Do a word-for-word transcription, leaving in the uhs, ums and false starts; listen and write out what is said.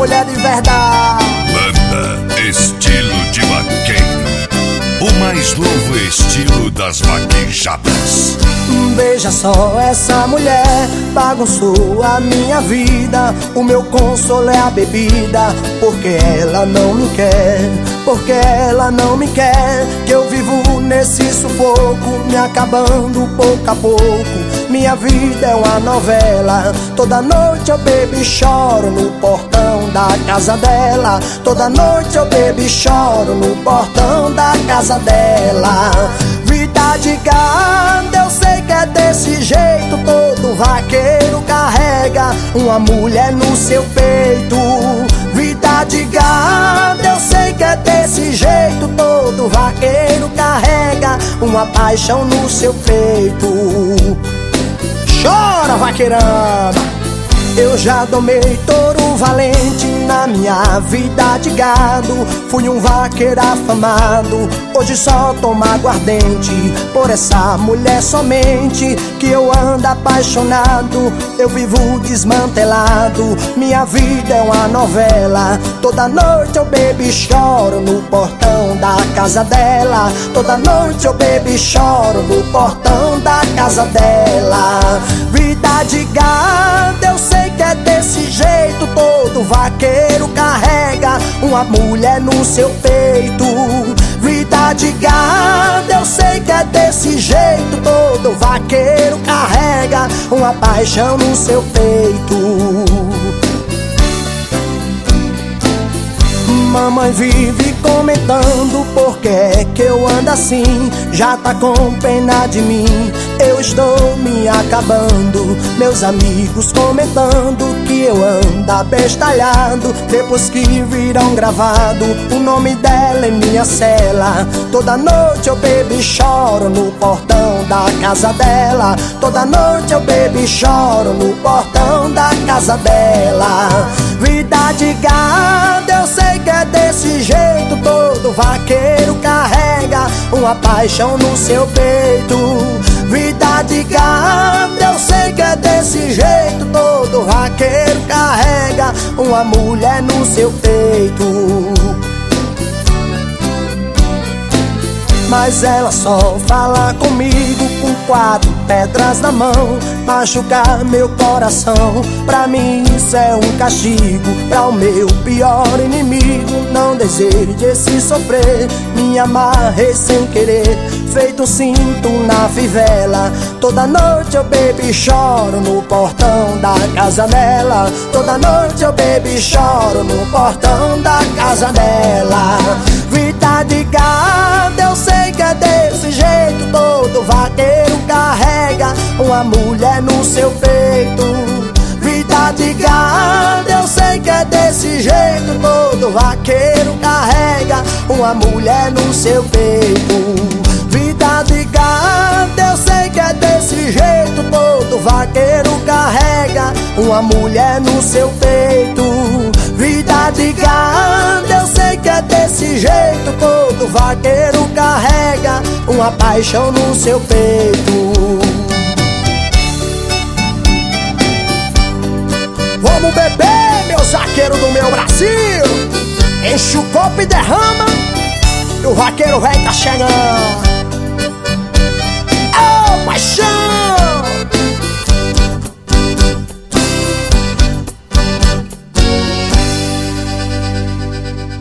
mulher de verdade. Banda Estilo de Vaqueiro, o mais novo estilo das vaquejadas. Veja só essa mulher, bagunçou a minha vida. O meu consolo é a bebida, porque ela não me quer, porque ela não me quer. Que eu vivo nesse sufoco, me acabando pouco a pouco. Minha vida é uma novela, toda noite eu bebo e choro no portão da casa dela. Toda noite eu bebo e choro no portão da casa dela. Vida de gado, eu sei que é desse jeito, todo vaqueiro carrega uma mulher no seu peito. Vida de gado, eu sei que é desse jeito, todo vaqueiro carrega uma paixão no seu peito. Chora, vaqueirama! Eu já domei touro valente na minha vida de gado. Fui um vaqueiro afamado, hoje só tomo aguardente. Por essa mulher somente que eu ando apaixonado. Eu vivo desmantelado, minha vida é uma novela. Toda noite eu bebo e choro no portão da casa dela. Toda noite eu bebo e choro no portão da casa dela. Vida de gado, eu sei que é desse jeito, todo vaqueiro carrega uma mulher no seu peito. Vida de gado, eu sei que é desse jeito, todo vaqueiro carrega uma paixão no seu peito. Mamãe vive comentando por que é que eu ando assim. Já tá com pena de mim, eu estou me acabando. Meus amigos comentando que eu ando abestalhado. Depois que viram gravado o nome dela em minha cela. Toda noite eu bebo e choro no portão da casa dela. Toda noite eu bebo e choro no portão da casa dela. Vida de gado, eu sei que é desse jeito, todo vaqueiro carrega uma paixão no seu peito. Vida de gado, eu sei que é desse jeito, todo vaqueiro carrega uma mulher no seu peito. Mas ela só fala comigo com quatro pedras na mão, machucar meu coração. Pra mim isso é um castigo, pra o meu pior inimigo. Não deseje esse sofrer, me amarrei sem querer, feito um cinto na fivela. Toda noite eu bebo e choro no portão da casa dela. Toda noite eu bebo e choro no portão da casa dela. Vida de gado, eu sei que é desse jeito, todo vaqueiro carrega uma mulher no seu peito. Vida de gado, eu sei que é desse jeito, todo vaqueiro carrega uma mulher no seu peito. Vida de gado, eu sei que é desse jeito, todo vaqueiro carrega uma mulher no seu peito. Vida de gado, eu sei que é desse jeito, todo vaqueiro carrega uma paixão no seu peito. Vamos beber, meus vaqueiros do meu Brasil! Enche o copo e derrama, e o vaqueiro velho tá chegando.